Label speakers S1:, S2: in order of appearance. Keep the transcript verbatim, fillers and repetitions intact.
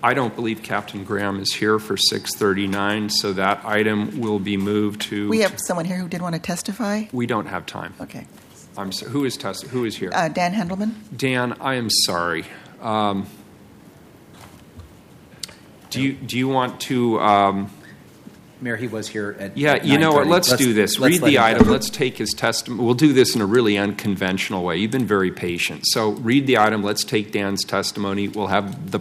S1: I don't believe Captain Graham is here for six thirty-nine, so that item will be moved to...
S2: We have someone here who did want to testify.
S1: We don't have time.
S2: Okay.
S1: I'm so, who is test, Who is here?
S2: Uh, Dan Hendelman.
S1: Dan, I am sorry. Um, do you do you want to... Um,
S3: Mayor, he was here at
S1: Yeah, you know what? Let's, let's do this.
S3: Let's
S1: Read the item. Let's take his testimony. We'll do this in a really unconventional way. You've been very patient. So read the item. Let's take Dan's testimony. We'll have the